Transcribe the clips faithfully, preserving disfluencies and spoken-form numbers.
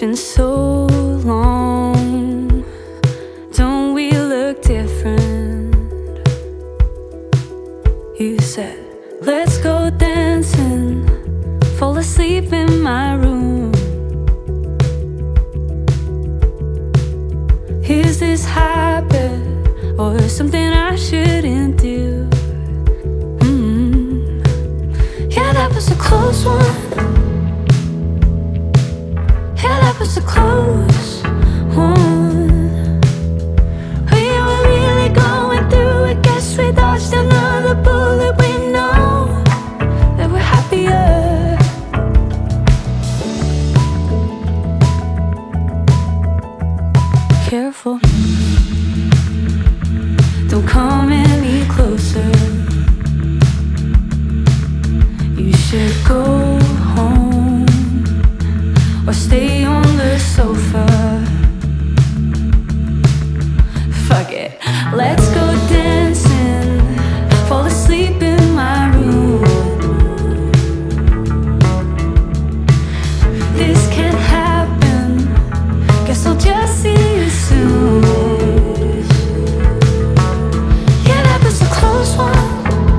been so long. Don't we look different? You said, let's go dancing, fall asleep in my room. Is this habit or something I shouldn't do? Mm. Yeah, that was a close one. Yeah, that was a close one. We were really going through it. Guess we dodged another bullet. We know that we're happier. Careful, don't come any closer. You should go home or stay on the sofa. Fuck it, let's go dancing, fall asleep in my room. This can't happen, guess I'll just see you soon. Yeah, that was a close one.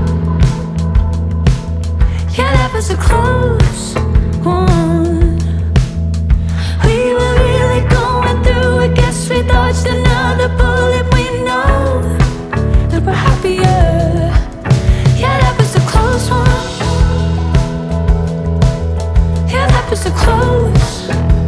Yeah, that was a close one. We were really going through it. Guess we dodged another bullet. We know that we're happier. Yeah, that was a close one. Yeah, that was a close